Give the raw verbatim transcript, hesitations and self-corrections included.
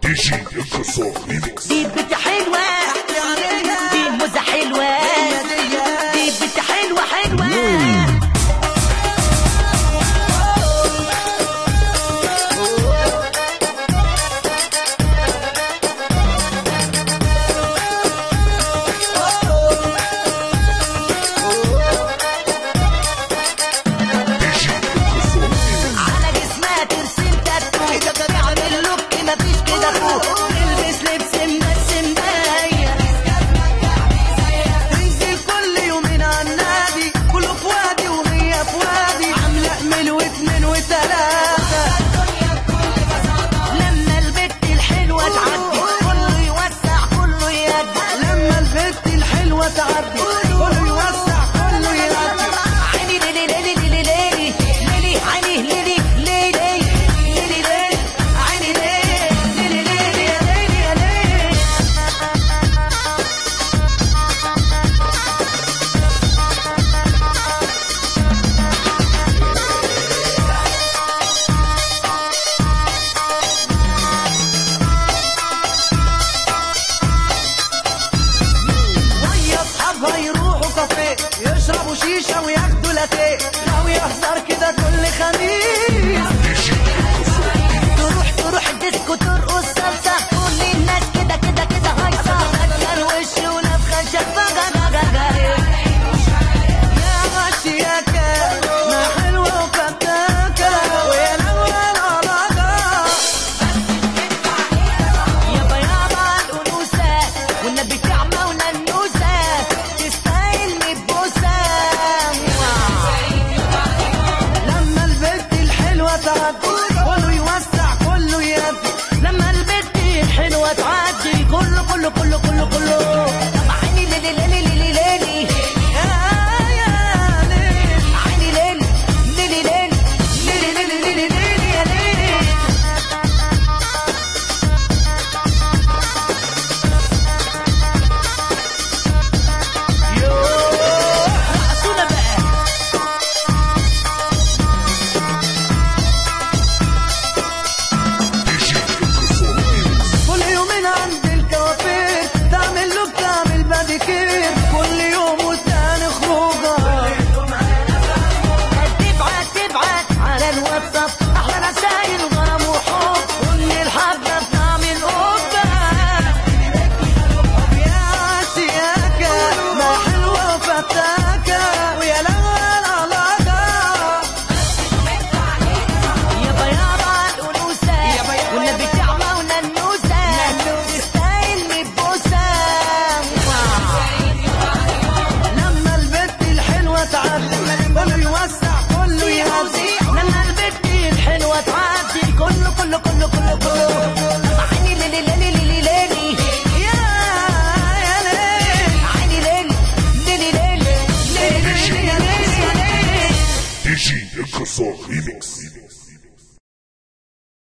دي جي انكسار ريميكس. دي بنت حلوة دي موزة حلوة دي بنت حلوة حلوة. تعدي كله يوسع كله يعدي عيني ليلي ليلي ليلي ليلي ليلي عيني ليلي ليلي ليلي ليلي عيني ليلي ليلي ليلي يا ليلي يا ليلي. هيروحوا كافيه يشربوا شيشه وياخدوا لاتيه لو يحضر كده كل خميس تروح تروح الديسكو ترقص صلصه كل الناس كده كده كده هايصه فكر وش ونفخه شفاجه يا غشياكه ما حلوه وفتاكه ويا لولا العراقه يابا يابا الانوثه والنبي كعمه وننوسه كله يوسع كله يدي لما البنت الحلوة تعدي كله كله كله كله كله. طب عيني ليلي ليلي ليلي ليلي يا يا ليلي عيني ليلي ليلي ليلي ليلي ليلي ليلي ليلي يا ليلي. يوه رقصونا بقى. كل يوم والتاني خروجه تبعت تبعت على الواتساب احلى رسايل غرام وحب كل الحبه بتعمل قبه يا سياكه ما حلوه وفتاكه ويا لولا العلاقه يابا يابا الانوثه والنبي كعمه وننوسه تستاهل مبوسه كله يوسع كله يهدي لما البنت الحلوة تعدي كله كله كله كله كله. طب عيني ليلي ليلي ليلي ليلي يا يا ليلي عيني ليلي ليلي ليلي ليلي ليلي يا ليلي يا ليلي. دي جي انكسار ريميكس.